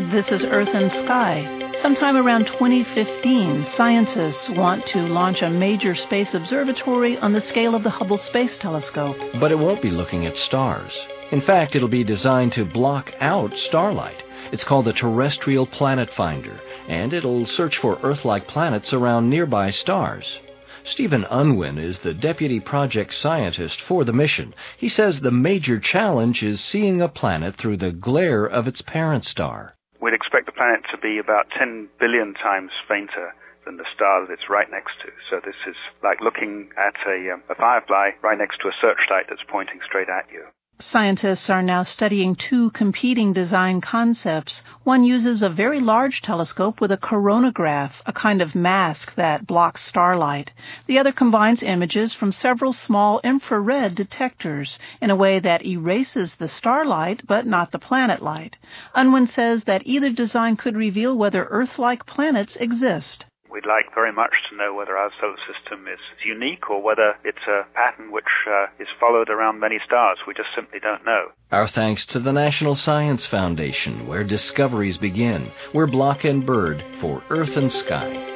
This is Earth and Sky. Sometime around 2015, scientists want to launch a major space observatory on the scale of the Hubble Space Telescope. But it won't be looking at stars. In fact, it'll be designed to block out starlight. It's called the Terrestrial Planet Finder, and it'll search for Earth-like planets around nearby stars. Stephen Unwin is the deputy project scientist for the mission. He says the major challenge is seeing a planet through the glare of its parent star. We'd expect the planet to be about 10 billion times fainter than the star that it's right next to. So this is like looking at a firefly right next to a searchlight that's pointing straight at you. Scientists are now studying two competing design concepts. One uses a very large telescope with a coronagraph, a kind of mask that blocks starlight. The other combines images from several small infrared detectors in a way that erases the starlight but not the planet light. Unwin says that either design could reveal whether Earth-like planets exist. We'd like very much to know whether our solar system is unique or whether it's a pattern which is followed around many stars. We just simply don't know. Our thanks to the National Science Foundation, where discoveries begin. We're Block and Bird for Earth and Sky.